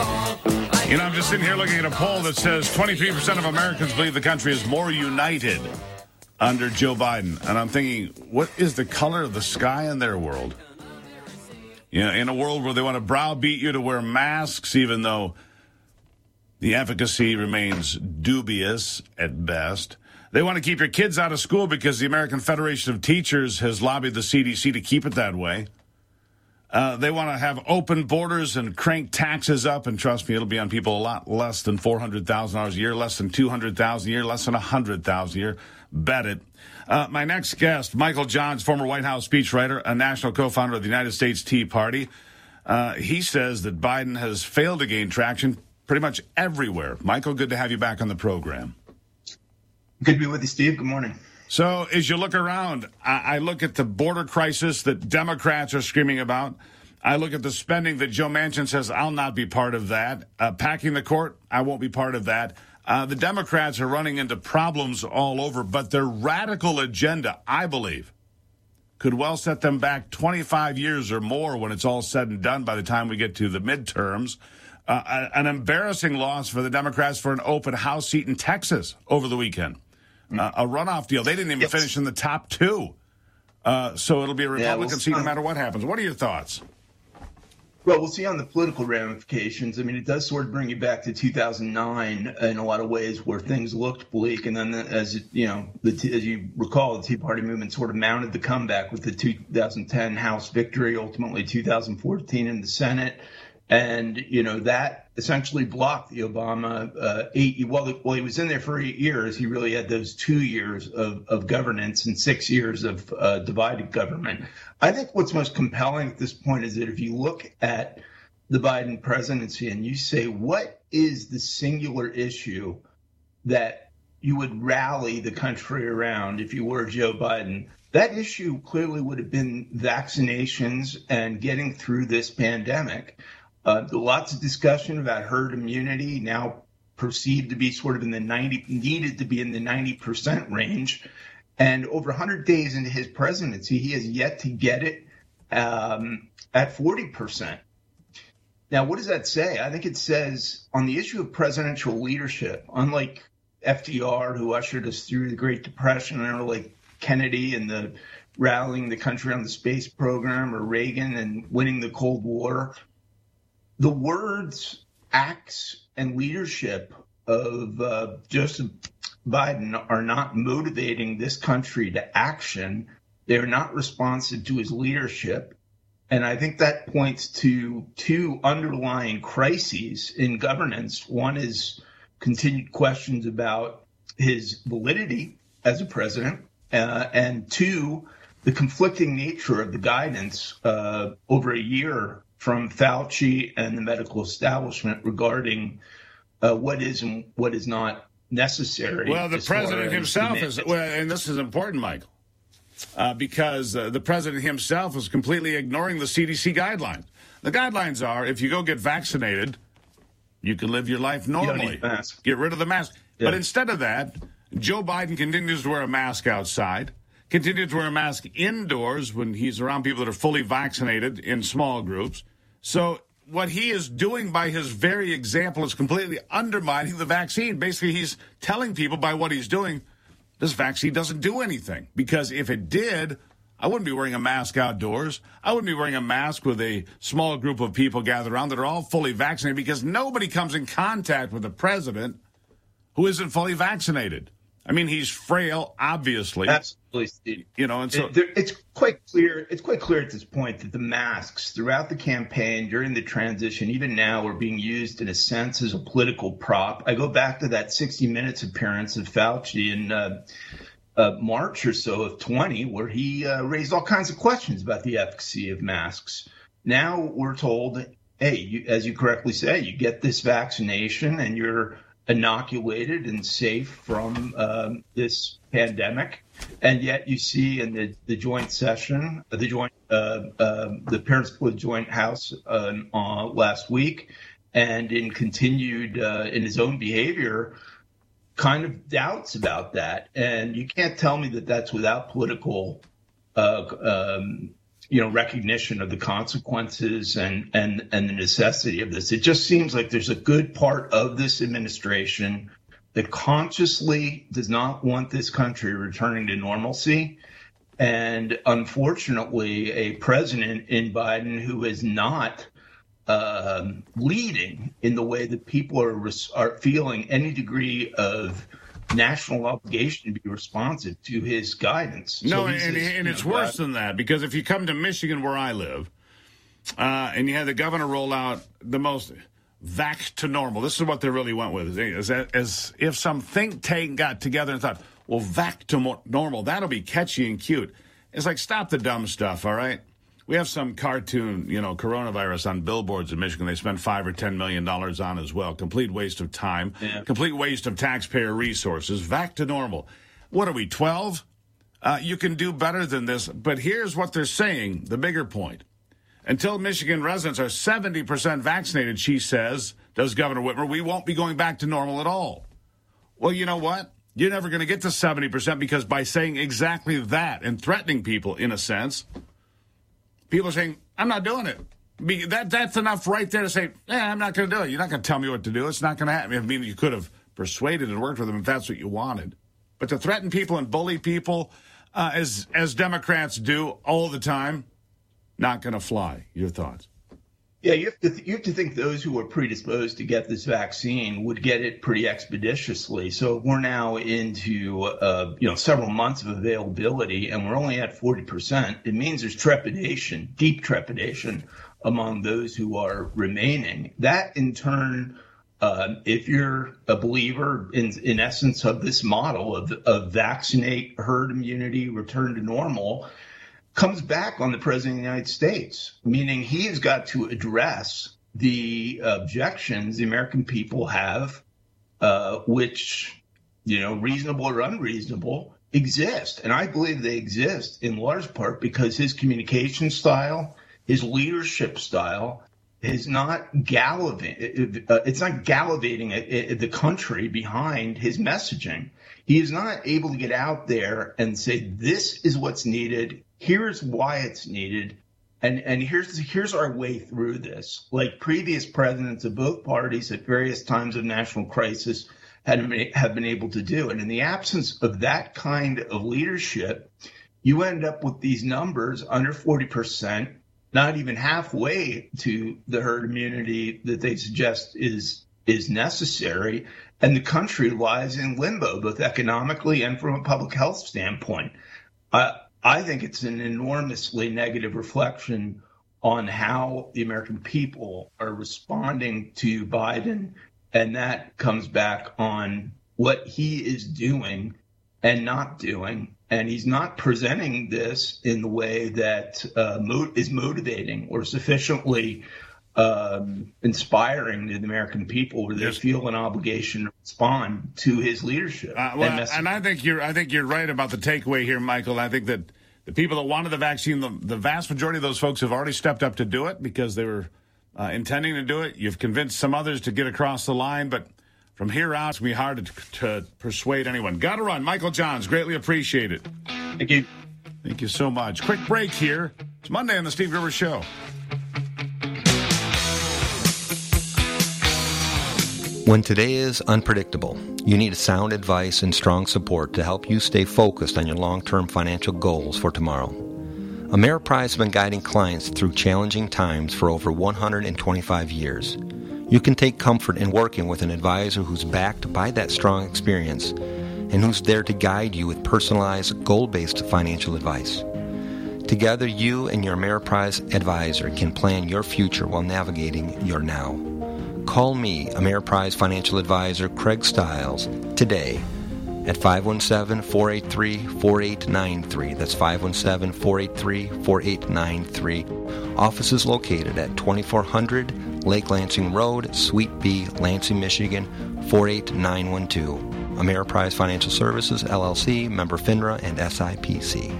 You know, I'm just sitting here looking at a poll that says 23% of Americans believe the country is more united under Joe Biden. And I'm thinking, what is the color of the sky in their world? You know, in a world where they want to browbeat you to wear masks, even though the efficacy remains dubious at best. They want to keep your kids out of school because the American Federation of Teachers has lobbied the CDC to keep it that way. They want to have open borders and crank taxes up, and trust me, it'll be on people a lot less than $400,000 a year, less than $200,000 a year, less than $100,000 a year. Bet it. My next guest, Michael Johns, former White House speechwriter, a national co-founder of the United States Tea Party. He says that Biden has failed to gain traction pretty much everywhere. Michael, good to have you back on the program. Good to be with you, Steve. Good morning. So as you look around, I look at the border crisis that Democrats are screaming about. I look at the spending that Joe Manchin says, I'll not be part of that. Packing the court, I won't be part of that. The Democrats are running into problems all over, but their radical agenda, I believe, could well set them back 25 years or more when it's all said and done by the time we get to the midterms. An embarrassing loss for the Democrats for an open House seat in Texas over the weekend. A runoff deal. They didn't even finish in the top two. So it'll be a Republican seat no matter what happens. What are your thoughts? Well, we'll see on the political ramifications. I mean, it does sort of bring you back to 2009 in a lot of ways where things looked bleak. And then, as you recall, the Tea Party movement sort of mounted the comeback with the 2010 House victory, ultimately 2014 in the Senate. And, that essentially blocked the Obama while he was in there for 8 years, he really had those 2 years of governance and 6 years of divided government. I think what's most compelling at this point is that if you look at the Biden presidency and you say, what is the singular issue that you would rally the country around if you were Joe Biden? That issue clearly would have been vaccinations and getting through this pandemic. Lots of discussion about herd immunity, now perceived to be sort of needed to be in the 90% range. And over 100 days into his presidency, he has yet to get it at 40%. Now, what does that say? I think it says on the issue of presidential leadership, unlike FDR, who ushered us through the Great Depression, or like Kennedy and the rallying the country on the space program, or Reagan and winning the Cold War, the words, acts, and leadership of Joseph Biden are not motivating this country to action. They're not responsive to his leadership. And I think that points to two underlying crises in governance. One is continued questions about his validity as a president, and two, the conflicting nature of the guidance over a year from Fauci and the medical establishment regarding what is and what is not necessary. Well, the president himself is, and this is important, Michael, because the president himself is completely ignoring the CDC guidelines. The guidelines are, if you go get vaccinated, you can live your life normally. Get rid of the mask. Yeah. But instead of that, Joe Biden continues to wear a mask outside, continues to wear a mask indoors when he's around people that are fully vaccinated in small groups. So what he is doing by his very example is completely undermining the vaccine. Basically, he's telling people by what he's doing, this vaccine doesn't do anything. Because if it did, I wouldn't be wearing a mask outdoors. I wouldn't be wearing a mask with a small group of people gathered around that are all fully vaccinated, because nobody comes in contact with the president who isn't fully vaccinated. I mean, he's frail, obviously. Absolutely, Steve. And so it's quite clear. It's quite clear at this point that the masks throughout the campaign, during the transition, even now, are being used in a sense as a political prop. I go back to that 60 Minutes appearance of Fauci in March or so of 20, where he raised all kinds of questions about the efficacy of masks. Now we're told, hey, as you correctly say, you get this vaccination and you're inoculated and safe from this pandemic, and yet you see in the joint session, the parents for the joint house last week, and in continued in his own behavior, kind of doubts about that. And you can't tell me that that's without political recognition of the consequences and the necessity of this. It just seems like there's a good part of this administration that consciously does not want this country returning to normalcy. And unfortunately, a president in Biden who is not leading in the way that people are feeling any degree of national obligation to be responsive to his guidance. No, and it's worse than that, because if you come to Michigan, where I live, and you had the governor roll out the most back to normal. This is what they really went with, as if some think tank got together and thought, well, back to normal, that'll be catchy and cute. It's like, stop the dumb stuff, all right? We have some cartoon, coronavirus on billboards in Michigan they spend $5 or $10 million on as well. Complete waste of time, complete waste of taxpayer resources. Back to normal. What are we, 12? You can do better than this. But here's what they're saying, the bigger point. Until Michigan residents are 70% vaccinated, she says, does Governor Whitmer, we won't be going back to normal at all. Well, you know what? You're never going to get to 70% because by saying exactly that and threatening people, in a sense, people are saying, I'm not doing it. That's enough right there to say, I'm not going to do it. You're not going to tell me what to do. It's not going to happen. I mean, you could have persuaded and worked with them if that's what you wanted. But to threaten people and bully people, as Democrats do all the time, not going to fly. Your thoughts? Yeah, you have to think those who are predisposed to get this vaccine would get it pretty expeditiously. So we're now into several months of availability, and we're only at 40%. It means there's trepidation, deep trepidation, among those who are remaining. That in turn, if you're a believer in essence of this model of vaccinate, herd immunity, return to normal, comes back on the president of the United States, meaning he has got to address the objections the American people have, which, reasonable or unreasonable, exist. And I believe they exist in large part because his communication style, his leadership style is not gallivanting. It's not gallivanting the country behind his messaging. He is not able to get out there and say, this is what's needed. Here's why it's needed, and here's our way through this. Like previous presidents of both parties at various times of national crisis have been able to do. And in the absence of that kind of leadership, you end up with these numbers under 40%, not even halfway to the herd immunity that they suggest is necessary, and the country lies in limbo, both economically and from a public health standpoint. I think it's an enormously negative reflection on how the American people are responding to Biden, and that comes back on what he is doing and not doing. And he's not presenting this in the way that is motivating or sufficiently inspiring to the American people, where they feel an obligation to respond to his leadership. And I think you're right about the takeaway here, Michael. I think that the people that wanted the vaccine, the vast majority of those folks have already stepped up to do it because they were intending to do it. You've convinced some others to get across the line, but from here out, it's going to be hard to persuade anyone. Got to run. Michael Johns, greatly appreciate it. Thank you. Thank you so much. Quick break here. It's Monday on the Steve Rivers Show. When today is unpredictable, you need sound advice and strong support to help you stay focused on your long-term financial goals for tomorrow. Ameriprise has been guiding clients through challenging times for over 125 years. You can take comfort in working with an advisor who's backed by that strong experience and who's there to guide you with personalized, goal-based financial advice. Together, you and your Ameriprise advisor can plan your future while navigating your now. Call me, Ameriprise Financial Advisor Craig Stiles, today at 517-483-4893. That's 517-483-4893. Office is located at 2400 Lake Lansing Road, Suite B, Lansing, Michigan, 48912. Ameriprise Financial Services, LLC, member FINRA and SIPC.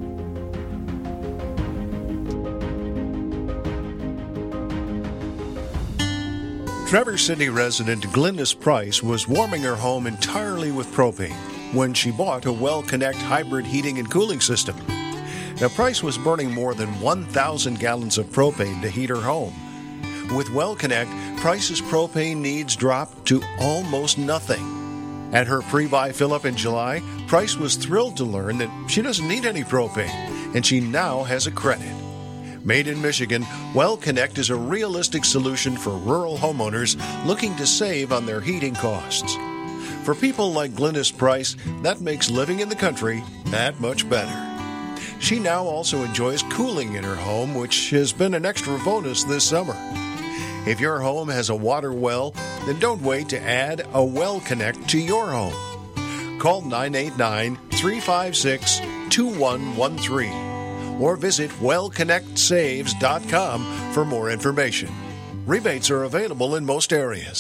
Traverse City resident Glynis Price was warming her home entirely with propane when she bought a WellConnect hybrid heating and cooling system. Now, Price was burning more than 1,000 gallons of propane to heat her home. With WellConnect, Price's propane needs dropped to almost nothing. At her pre-buy fill-up in July, Price was thrilled to learn that she doesn't need any propane, and she now has a credit. Made in Michigan, WellConnect is a realistic solution for rural homeowners looking to save on their heating costs. For people like Glynis Price, that makes living in the country that much better. She now also enjoys cooling in her home, which has been an extra bonus this summer. If your home has a water well, then don't wait to add a WellConnect to your home. Call 989-356-2113 or visit wellconnectsaves.com for more information. Rebates are available in most areas.